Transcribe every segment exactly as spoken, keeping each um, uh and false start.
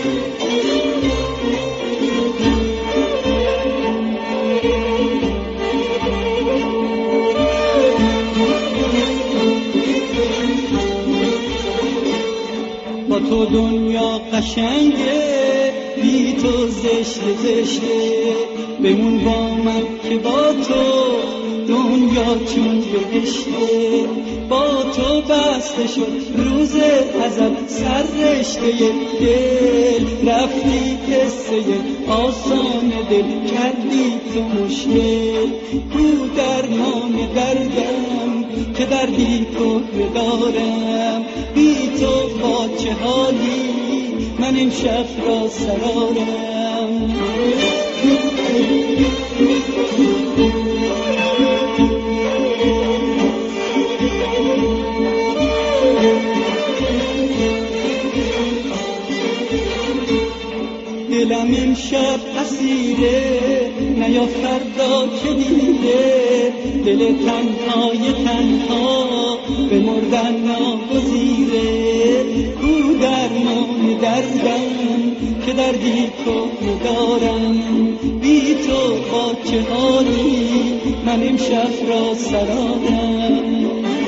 با تو دنیا قشنگه، بی تو زشته زشته. بمون با من که با تو دنیا چون بهشته. با تو بسته شد روز ازل سر رشته دل. رفتی قصه آسان دل کردی تو مشکل. کو درمان دردم که دردی تو دارم. بی تو با چه حالی من امشب را سرارم. دلم امشب اسیره، نیا فردا که دیره. دل تنهای تنها به مردن ناگزیره. کو درمان دردم که دردی تو دارم. بی تو با چه حالی من امشب را سرارم.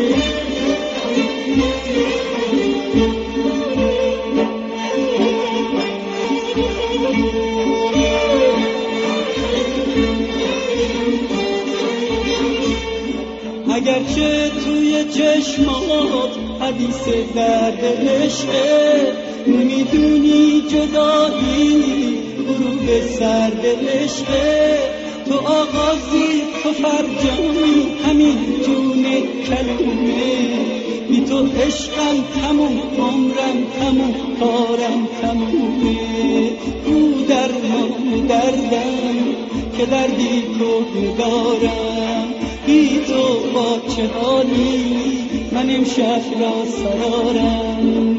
اگرچه توی چشمات حدیث درد عشقه، نمیدونی جدایی غروب سرد عشقه. تو آغازی تو فرجامی همین جون کلمه. بی تو عشقم تموم، عمرم تموم، کارم تمومه. او درمان دردم که دردی تو دارم. بی تو با چه حالی من امشب را سرارم.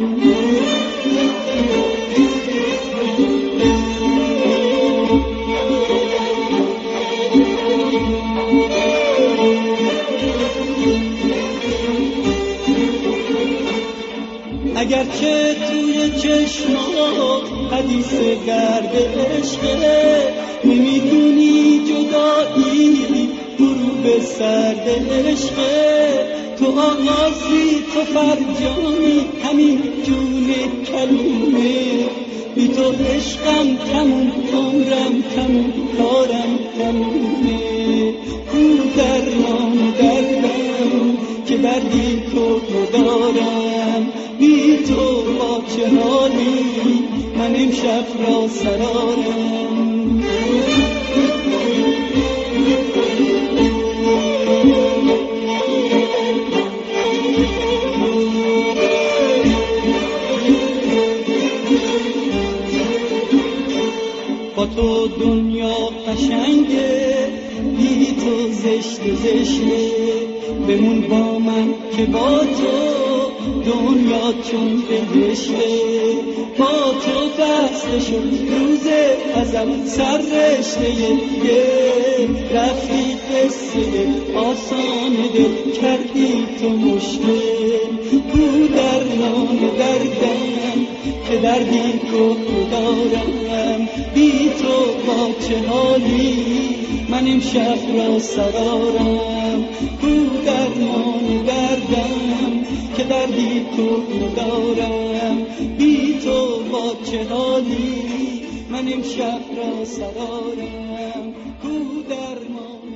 اگرچه توی چشمات حدیث درد عشقه، نمیدونی جدایی غروب سرد عشقه. تو آغازی تو فرجامی همین جون کلمه. بی تو عشقم تموم، عمرم تموم، کارم تمومه. کو درمان دردم که دردی تو دارم. بی تو با چه حالی من امشب را سرارم. با تو دنیا قشنگه، بی تو زشت زشته. بمون با من که با تو دنیا چون بهشته. با تو بسته شد روز ازل سر رشته دل. رفتی قصه آسان دل کردی تو مشکل. کو درمان دردم که دردی تو دارم. بی تو با چه حالی من امشب را سرارم. کو درمان دردم که دردی تو دارم. بی تو با چه حالی من امشب را سرارم. کو درمان